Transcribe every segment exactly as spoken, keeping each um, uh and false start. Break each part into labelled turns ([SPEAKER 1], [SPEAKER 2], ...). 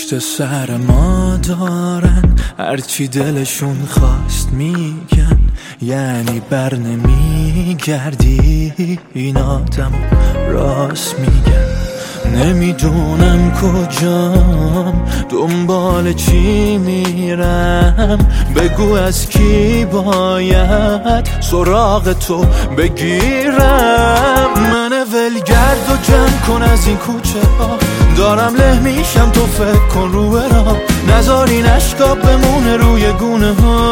[SPEAKER 1] پشت سر ما دارن هرچی دلشون خواست میگن، یعنی بر نمیگردی این آدم راست میگن. نمیدونم کجام دنبال چی میرم، بگو از کی باید سراغ تو بگیرم. من ولگرد و جمع کن از این کوچه ها، دارم له میشم تو فکر کن رو برام، نذار این اشکا بمونه روی گونه ها.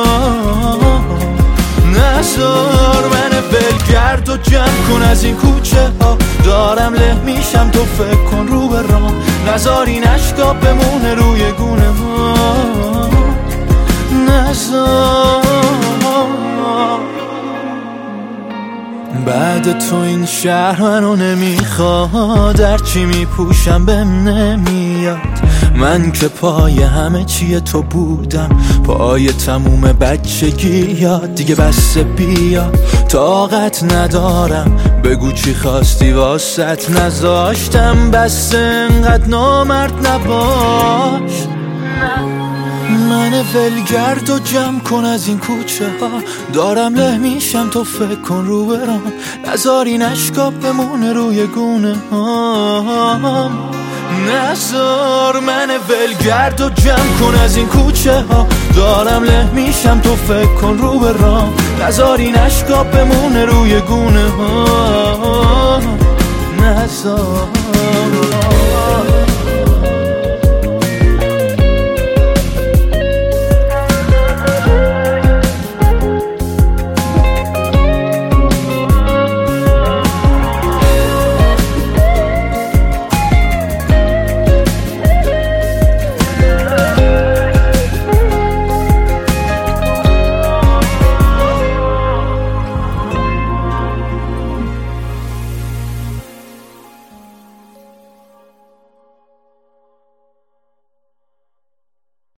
[SPEAKER 1] نذار من ولگرد و جمع کن از این کوچه ها، دارم له میشم تو فکر کن رو برام، نذار این اشکا بمونه روی گونه ها. نذار بعد تو این شهر منو نمیخواد، هرچی میپوشم بهم نمیاد. من که پای همه چیه تو بودم، پای تموم بچگی یاد. دیگه بس بیا طاقت ندارم، بگو چی خواستی واسط نذاشتم. بس انقدر نامرد نباش. من ولگرد و جمع کن از این کوچه ها، دارم له میشم تو فکر کن رو برام، نذار این اشکا بمونه روی گونه ها. نذار من ولگرد و جمع کن از این کوچه ها، دارم له میشم تو فکر کن رو برام، نذار این اشکا بمونه روی گونه ها. نذار